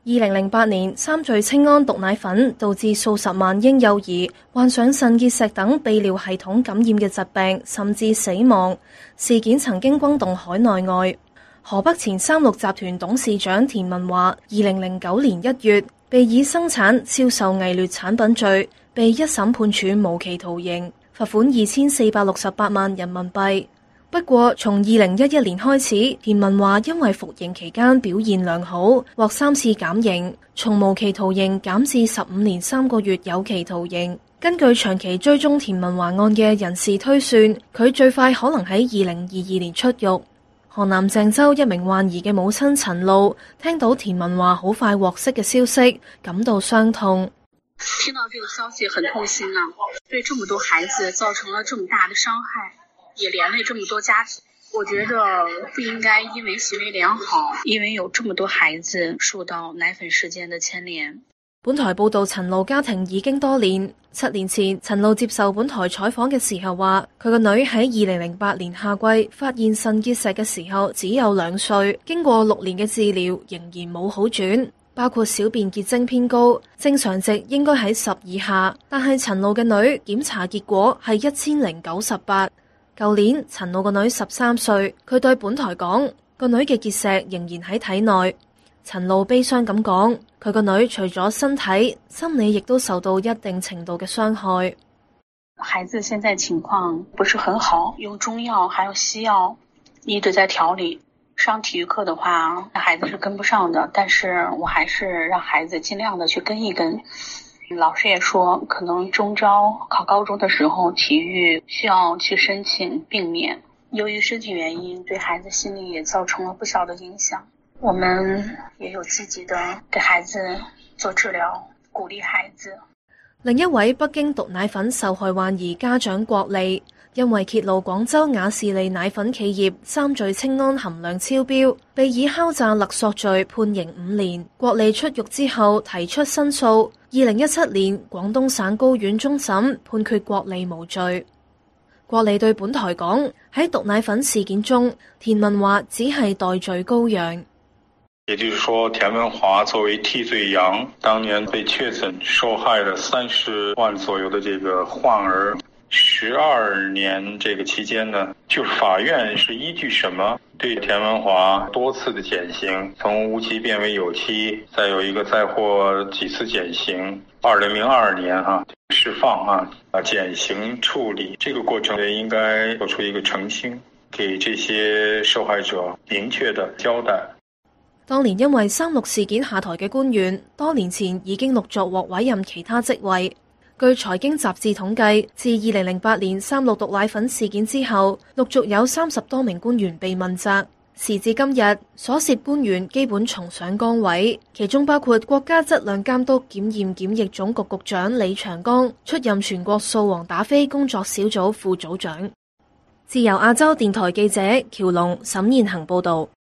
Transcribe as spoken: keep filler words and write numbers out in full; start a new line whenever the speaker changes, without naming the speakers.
二零零八年，三聚氰胺毒奶粉導致數十萬嬰幼兒患上腎結石等泌尿系統感染嘅疾病，甚至死亡。事件曾經轟動海內外。河北前三鹿集團董事長田文華，二零零九年一月被以生產、銷售偽劣產品罪，被一審判處無期徒刑，罰款二千四百六十八萬人民幣。不過，從二零一一年開始，田文華因為服刑期間表現良好，獲三次減刑，從無期徒刑減至十五年三個月有期徒刑。根據長期追蹤田文華案嘅人士推算，佢最快可能喺二零二二年出獄。河南鄭州一名患兒嘅母親陳露聽到田文華好快獲釋嘅消息，感到傷痛。
聽到這個消息很痛心啊，對這麼多孩子造成了這麼大的傷害，也連累這麼多家庭。我覺得不應該因為行為良好，因為有這麼多孩子受到奶粉事件的牽連。
本台報道陳露家庭已經多年。七年前，陳露接受本台採訪嘅時候話，佢個女喺二零零八年夏季發現腎結石嘅時候只有兩歲，經過六年嘅治療仍然冇好轉，包括小便結晶偏高，正常值應該喺十以下，但係陳露嘅女檢查結果係一千零九十八。舊年陳露個女十三歲，佢對本台講，個女嘅結石仍然喺體內。陳露悲傷咁講，佢個女除咗身體，心理亦都受到一定程度嘅傷害。
孩子現在情況不是很好，用中藥還有西藥一直在調理。上體育課的話，孩子是跟不上的，但是我還是讓孩子盡量的去跟一跟。老師也說，可能中招考高中的時候，體育需要去申請並免。由於身體原因，對孩子心理也造成了不小的影響。我們也有積極的給孩子做治療，鼓勵孩子。
另一位北京毒奶粉受害患兒家長郭麗，因為揭露廣州雅士利奶粉企業三聚氰胺含量超標，被以敲詐勒索罪判刑五年。郭麗出獄之後提出申訴，二零一七年廣東省高院終審判決郭麗無罪。郭麗對本台講，喺毒奶粉事件中，田文華只係代罪羔羊。
也就是說，田文華作為替罪羊，當年被確診受害了三十萬左右的這個患兒，十二年這個期間呢，就是法院是依據什麼對田文華多次的減刑，從無期變為有期，再有一個再獲幾次減刑，二零零二年啊釋放啊啊減刑處理，這個過程應該做出一個澄清，給這些受害者明確的交代。
當年因為三鹿事件下台嘅官員，多年前已經陸續獲委任其他職位。據財經雜誌統計，自二零零八年三鹿毒奶粉事件之後，陸續有三十多名官員被問責。時至今日，所涉官員基本重上崗位，其中包括國家質量監督檢驗檢疫總局局長李長江出任全國掃黃打非工作小組副組長。自由亞洲電台記者喬龍、沈燕恒報道。